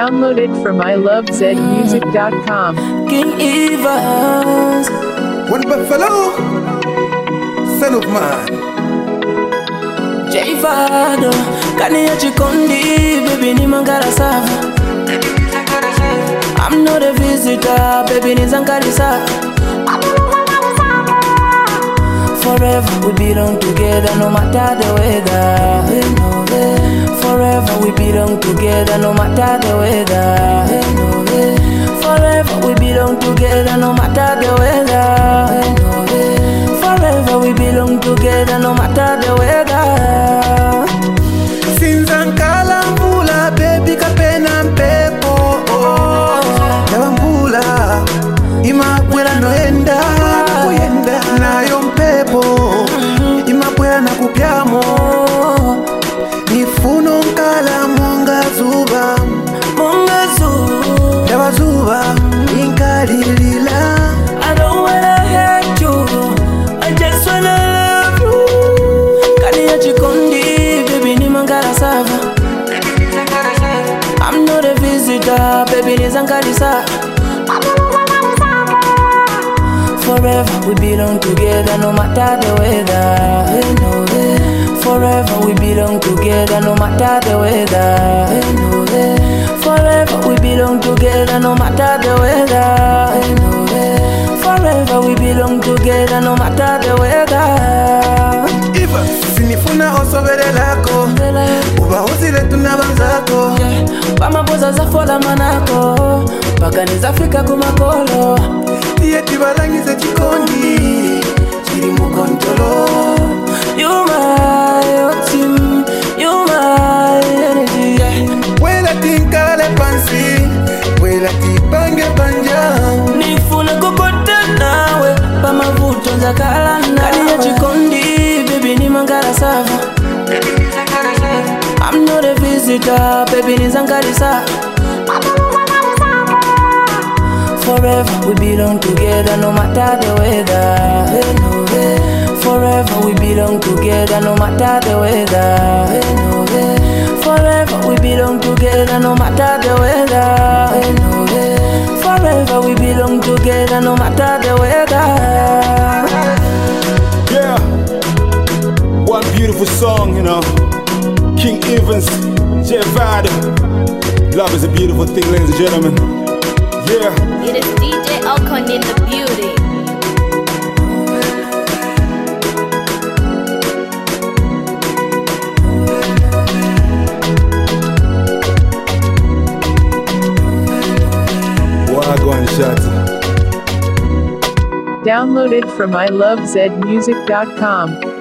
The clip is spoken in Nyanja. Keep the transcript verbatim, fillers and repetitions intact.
Download it from I love zed music dot com. King Evans, One Buffalo, son of man. J Vado, Kani ya chikondi, baby ni mangara sava. I'm not a visitor, baby ni zangari sava. Forever we belong together, no matter the weather. Forever we belong together, no matter the weather. Forever we belong together, no matter the weather. Forever we belong together, no matter the weather. Sinzankala mbula, baby kapena mpepo. Ewa mbula, imakwela noenda, kuyenda nayo mpepo. Imakwela na kupyamo. Nifuno nkala monga zuba, Monga zuba, ewa zuba, inkalilila. I don't wanna hurt you, I just wanna love you. Kani ya chikondi, baby ni mangara sava. I'm not a visitor, baby ni zangari sava. Forever we belong together, no matter the weather. Forever we belong together, no matter the weather. Forever we belong together, no matter the weather. Forever we belong together, no matter the weather. Iva, sinifuna osobere lako. Uba uzile tunabanzako. Bama boza za fola manako. Bagani za Afrika kumakolo. Iye tibalangize chikondi. Chiri mukontolo. You my oxygen, you my energy. Wela tinkale pansi, wela tipange panja. Nifuna kupota nawe, pama vuto za kalana. Kani ya chikondi, baby ni mangara sava. I'm not a visitor, baby ni zangari sava. Forever we belong together, no matter the weather. Forever we belong together, no matter the weather. Forever we belong together, no matter the weather. Forever we belong together, no matter the weather. Yeah, one beautiful song, you know. King Evans, J Vado. Love is a beautiful thing, ladies and gentlemen. Yeah. It is D J Alcon in the beauty. Wagwan shot. Download it from I love zed music dot com.